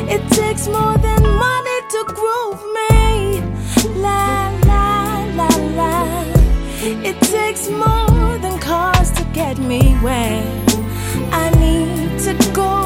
It takes more than money to groove me. La la la la. It takes more than cars to get me where I need to go.